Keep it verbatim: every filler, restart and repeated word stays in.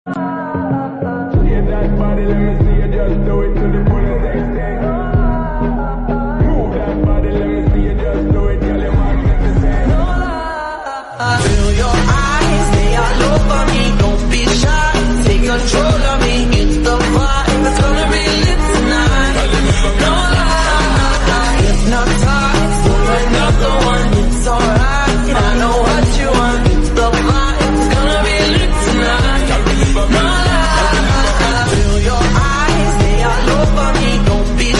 Shake that body, let me see you just do it to the fullest extent.